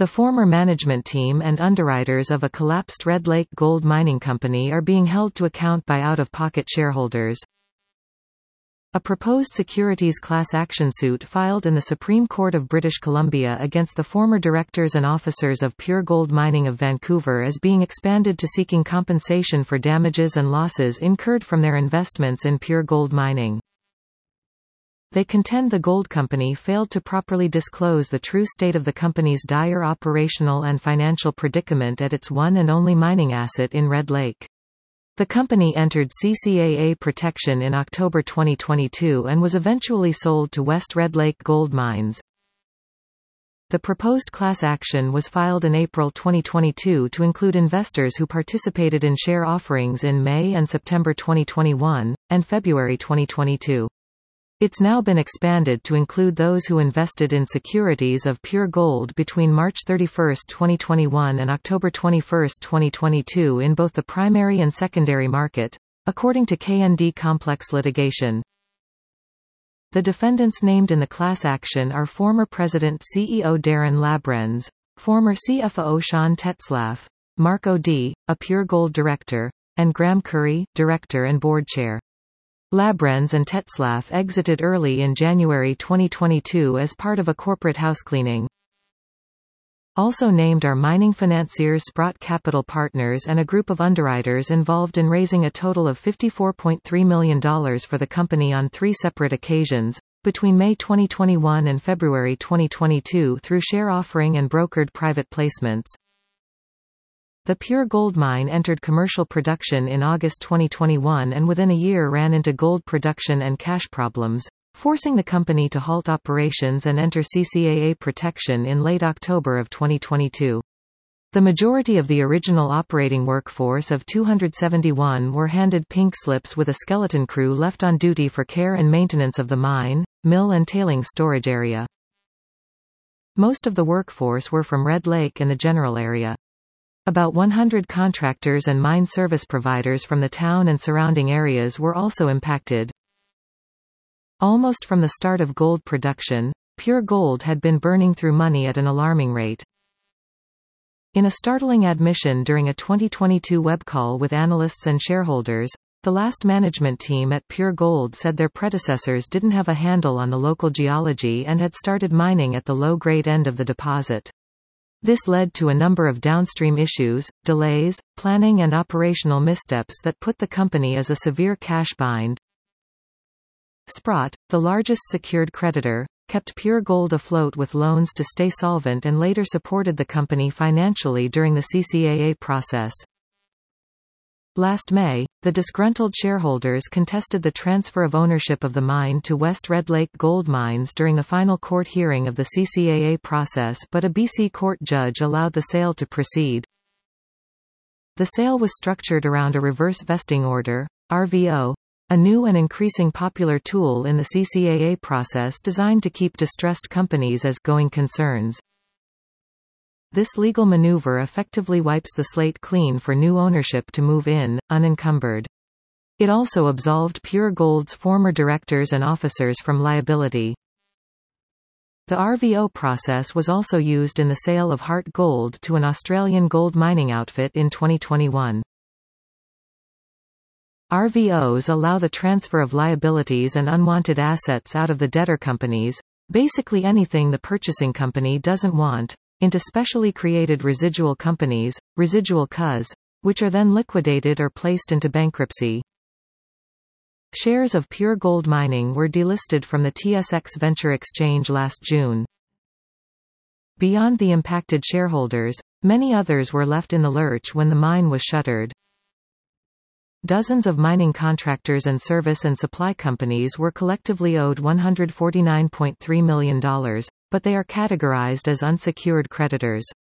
The former management team and underwriters of a collapsed Red Lake gold mining company are being held to account by out-of-pocket shareholders. A proposed securities class action suit filed in the Supreme Court of British Columbia against the former directors and officers of Pure Gold Mining of Vancouver is being expanded to seeking compensation for damages and losses incurred from their investments in Pure Gold Mining. They contend the gold company failed to properly disclose the true state of the company's dire operational and financial predicament at its one and only mining asset in Red Lake. The company entered CCAA protection in October 2022 and was eventually sold to West Red Lake Gold Mines. The proposed class action was filed in April 2022 to include investors who participated in share offerings in May and September 2021, and February 2022. It's now been expanded to include those who invested in securities of Pure Gold between March 31, 2021 and October 21, 2022 in both the primary and secondary market, according to KND Complex Litigation. The defendants named in the class action are former President-CEO Darren Labrens, former CFO Sean Tetzlaff, Mark O'D, a Pure Gold director, and Graham Curry, director and board chair. Labrens and Tetzlaff exited early in January 2022 as part of a corporate housecleaning. Also named are mining financiers Sprott Capital Partners and a group of underwriters involved in raising a total of $54.3 million for the company on 3 separate occasions, between May 2021 and February 2022 through share offering and brokered private placements. The Pure Gold Mine entered commercial production in August 2021 and within a year ran into gold production and cash problems, forcing the company to halt operations and enter CCAA protection in late October of 2022. The majority of the original operating workforce of 271 were handed pink slips with a skeleton crew left on duty for care and maintenance of the mine, mill and tailings storage area. Most of the workforce were from Red Lake and the general area. About 100 contractors and mine service providers from the town and surrounding areas were also impacted. Almost from the start of gold production, Pure Gold had been burning through money at an alarming rate. In a startling admission during a 2022 web call with analysts and shareholders, the last management team at Pure Gold said their predecessors didn't have a handle on the local geology and had started mining at the low-grade end of the deposit. This led to a number of downstream issues, delays, planning and operational missteps that put the company as a severe cash bind. Sprott, the largest secured creditor, kept Pure Gold afloat with loans to stay solvent and later supported the company financially during the CCAA process. Last May, the disgruntled shareholders contested the transfer of ownership of the mine to West Red Lake Gold Mines during the final court hearing of the CCAA process, but a BC court judge allowed the sale to proceed. The sale was structured around a reverse vesting order, RVO, a new and increasing popular tool in the CCAA process designed to keep distressed companies as going concerns. This legal maneuver effectively wipes the slate clean for new ownership to move in, unencumbered. It also absolved Pure Gold's former directors and officers from liability. The RVO process was also used in the sale of Heart Gold to an Australian gold mining outfit in 2021. RVOs allow the transfer of liabilities and unwanted assets out of the debtor companies, basically anything the purchasing company doesn't want, into specially created residual companies, residual CUs, which are then liquidated or placed into bankruptcy. Shares of Pure Gold Mining were delisted from the TSX Venture Exchange last June. Beyond the impacted shareholders, many others were left in the lurch when the mine was shuttered. Dozens of mining contractors and service and supply companies were collectively owed $149.3 million, but they are categorized as unsecured creditors.